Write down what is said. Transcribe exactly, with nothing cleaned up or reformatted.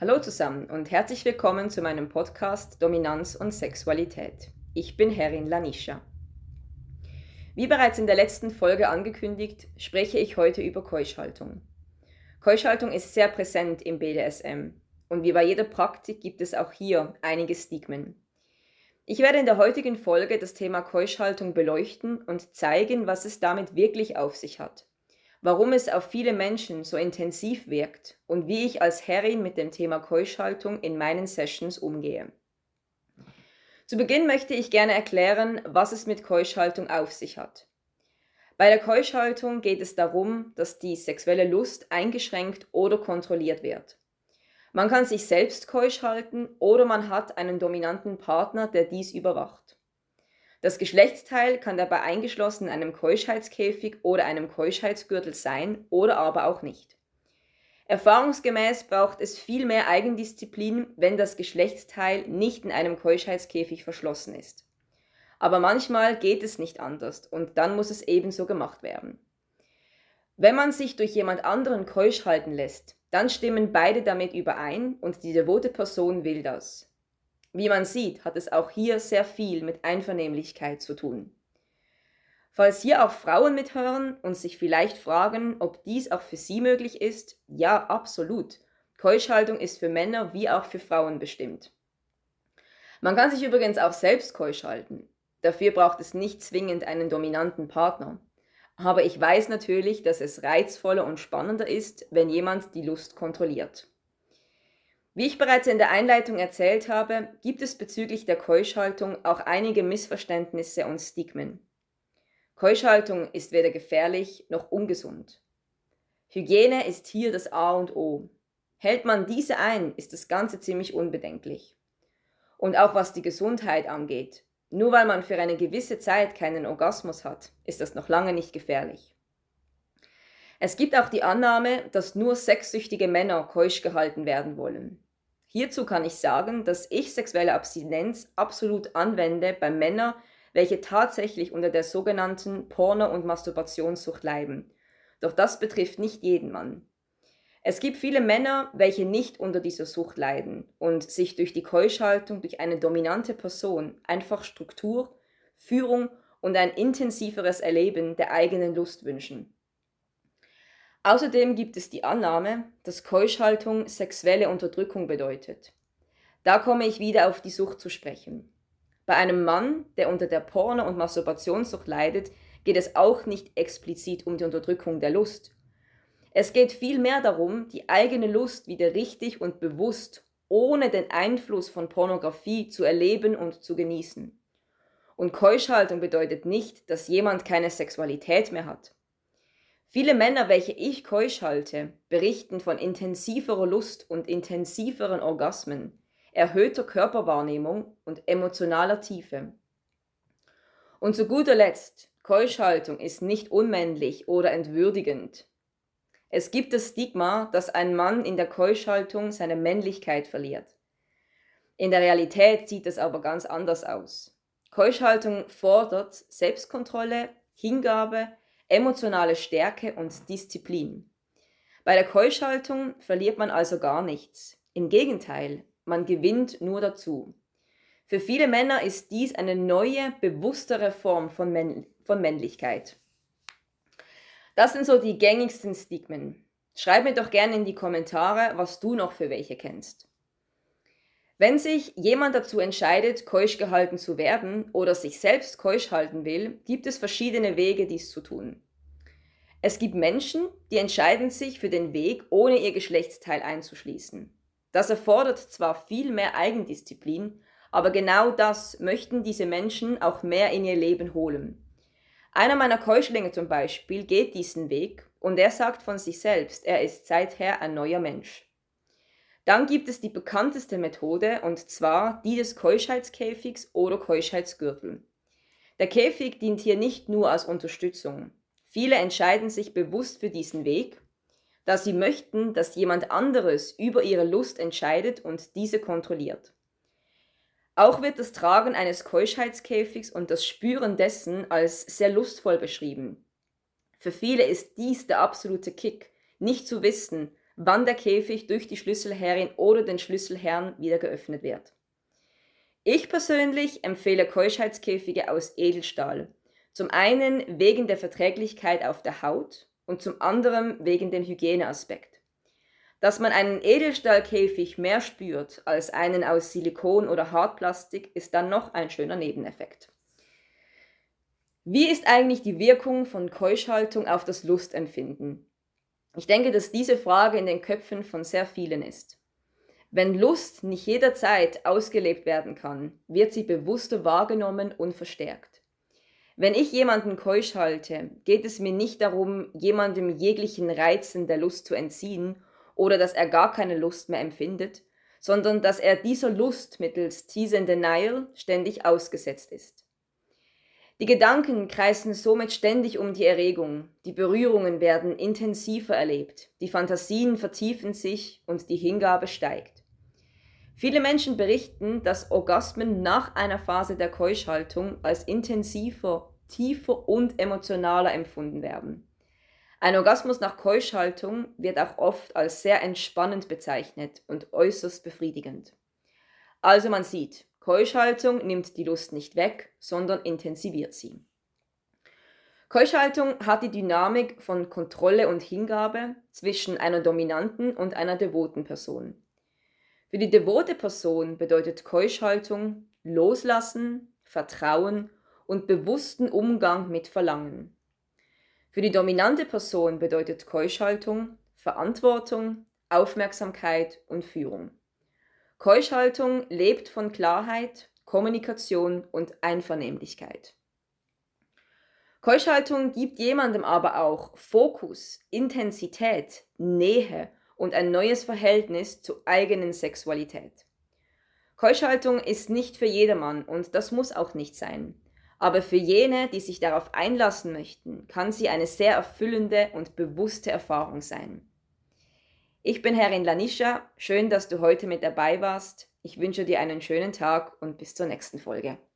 Hallo zusammen und herzlich willkommen zu meinem Podcast Dominanz und Sexualität. Ich bin Herrin Lanisha. Wie bereits in der letzten Folge angekündigt, spreche ich heute über Keuschhaltung. Keuschhaltung ist sehr präsent im B D S M und wie bei jeder Praktik gibt es auch hier einige Stigmen. Ich werde in der heutigen Folge das Thema Keuschhaltung beleuchten und zeigen, was es damit wirklich auf sich hat, warum es auf viele Menschen so intensiv wirkt und wie ich als Herrin mit dem Thema Keuschhaltung in meinen Sessions umgehe. Zu Beginn möchte ich gerne erklären, was es mit Keuschhaltung auf sich hat. Bei der Keuschhaltung geht es darum, dass die sexuelle Lust eingeschränkt oder kontrolliert wird. Man kann sich selbst keusch halten oder man hat einen dominanten Partner, der dies überwacht. Das Geschlechtsteil kann dabei eingeschlossen in einem Keuschheitskäfig oder einem Keuschheitsgürtel sein oder aber auch nicht. Erfahrungsgemäß braucht es viel mehr Eigendisziplin, wenn das Geschlechtsteil nicht in einem Keuschheitskäfig verschlossen ist. Aber manchmal geht es nicht anders und dann muss es ebenso gemacht werden. Wenn man sich durch jemand anderen keusch halten lässt, dann stimmen beide damit überein und die devote Person will das. Wie man sieht, hat es auch hier sehr viel mit Einvernehmlichkeit zu tun. Falls hier auch Frauen mithören und sich vielleicht fragen, ob dies auch für sie möglich ist, ja, absolut. Keuschhaltung ist für Männer wie auch für Frauen bestimmt. Man kann sich übrigens auch selbst keusch halten. Dafür braucht es nicht zwingend einen dominanten Partner. Aber ich weiß natürlich, dass es reizvoller und spannender ist, wenn jemand die Lust kontrolliert. Wie ich bereits in der Einleitung erzählt habe, gibt es bezüglich der Keuschhaltung auch einige Missverständnisse und Stigmen. Keuschhaltung ist weder gefährlich noch ungesund. Hygiene ist hier das A und O. Hält man diese ein, ist das Ganze ziemlich unbedenklich. Und auch was die Gesundheit angeht, nur weil man für eine gewisse Zeit keinen Orgasmus hat, ist das noch lange nicht gefährlich. Es gibt auch die Annahme, dass nur sexsüchtige Männer keusch gehalten werden wollen. Hierzu kann ich sagen, dass ich sexuelle Abstinenz absolut anwende bei Männern, welche tatsächlich unter der sogenannten Porno- und Masturbationssucht leiden. Doch das betrifft nicht jeden Mann. Es gibt viele Männer, welche nicht unter dieser Sucht leiden und sich durch die Keuschhaltung durch eine dominante Person einfach Struktur, Führung und ein intensiveres Erleben der eigenen Lust wünschen. Außerdem gibt es die Annahme, dass Keuschhaltung sexuelle Unterdrückung bedeutet. Da komme ich wieder auf die Sucht zu sprechen. Bei einem Mann, der unter der Porno- und Masturbationssucht leidet, geht es auch nicht explizit um die Unterdrückung der Lust. Es geht vielmehr darum, die eigene Lust wieder richtig und bewusst, ohne den Einfluss von Pornografie zu erleben und zu genießen. Und Keuschhaltung bedeutet nicht, dass jemand keine Sexualität mehr hat. Viele Männer, welche ich keusch halte, berichten von intensiverer Lust und intensiveren Orgasmen, erhöhter Körperwahrnehmung und emotionaler Tiefe. Und zu guter Letzt, Keuschhaltung ist nicht unmännlich oder entwürdigend. Es gibt das Stigma, dass ein Mann in der Keuschhaltung seine Männlichkeit verliert. In der Realität sieht es aber ganz anders aus. Keuschhaltung fordert Selbstkontrolle, Hingabe, emotionale Stärke und Disziplin. Bei der Keuschhaltung verliert man also gar nichts. Im Gegenteil, man gewinnt nur dazu. Für viele Männer ist dies eine neue, bewusstere Form von, Männ- von Männlichkeit. Das sind so die gängigsten Stigmen. Schreib mir doch gerne in die Kommentare, was du noch für welche kennst. Wenn sich jemand dazu entscheidet, keusch gehalten zu werden oder sich selbst keusch halten will, gibt es verschiedene Wege, dies zu tun. Es gibt Menschen, die entscheiden sich für den Weg, ohne ihr Geschlechtsteil einzuschließen. Das erfordert zwar viel mehr Eigendisziplin, aber genau das möchten diese Menschen auch mehr in ihr Leben holen. Einer meiner Keuschlinge zum Beispiel geht diesen Weg und er sagt von sich selbst, er ist seither ein neuer Mensch. Dann gibt es die bekannteste Methode und zwar die des Keuschheitskäfigs oder Keuschheitsgürtel. Der Käfig dient hier nicht nur als Unterstützung. Viele entscheiden sich bewusst für diesen Weg, da sie möchten, dass jemand anderes über ihre Lust entscheidet und diese kontrolliert. Auch wird das Tragen eines Keuschheitskäfigs und das Spüren dessen als sehr lustvoll beschrieben. Für viele ist dies der absolute Kick, nicht zu wissen, wann der Käfig durch die Schlüsselherrin oder den Schlüsselherrn wieder geöffnet wird. Ich persönlich empfehle Keuschheitskäfige aus Edelstahl. Zum einen wegen der Verträglichkeit auf der Haut und zum anderen wegen dem Hygieneaspekt. Dass man einen Edelstahlkäfig mehr spürt als einen aus Silikon oder Hartplastik, ist dann noch ein schöner Nebeneffekt. Wie ist eigentlich die Wirkung von Keuschhaltung auf das Lustempfinden? Ich denke, dass diese Frage in den Köpfen von sehr vielen ist. Wenn Lust nicht jederzeit ausgelebt werden kann, wird sie bewusster wahrgenommen und verstärkt. Wenn ich jemanden keusch halte, geht es mir nicht darum, jemandem jeglichen Reizen der Lust zu entziehen oder dass er gar keine Lust mehr empfindet, sondern dass er dieser Lust mittels Tease and Denial ständig ausgesetzt ist. Die Gedanken kreisen somit ständig um die Erregung, die Berührungen werden intensiver erlebt, die Fantasien vertiefen sich und die Hingabe steigt. Viele Menschen berichten, dass Orgasmen nach einer Phase der Keuschhaltung als intensiver, tiefer und emotionaler empfunden werden. Ein Orgasmus nach Keuschhaltung wird auch oft als sehr entspannend bezeichnet und äußerst befriedigend. Also man sieht, Keuschhaltung nimmt die Lust nicht weg, sondern intensiviert sie. Keuschhaltung hat die Dynamik von Kontrolle und Hingabe zwischen einer dominanten und einer devoten Person. Für die devote Person bedeutet Keuschhaltung Loslassen, Vertrauen und bewussten Umgang mit Verlangen. Für die dominante Person bedeutet Keuschhaltung Verantwortung, Aufmerksamkeit und Führung. Keuschhaltung lebt von Klarheit, Kommunikation und Einvernehmlichkeit. Keuschhaltung gibt jemandem aber auch Fokus, Intensität, Nähe und ein neues Verhältnis zur eigenen Sexualität. Keuschhaltung ist nicht für jedermann und das muss auch nicht sein. Aber für jene, die sich darauf einlassen möchten, kann sie eine sehr erfüllende und bewusste Erfahrung sein. Ich bin Herrin Lanisha, schön, dass du heute mit dabei warst. Ich wünsche dir einen schönen Tag und bis zur nächsten Folge.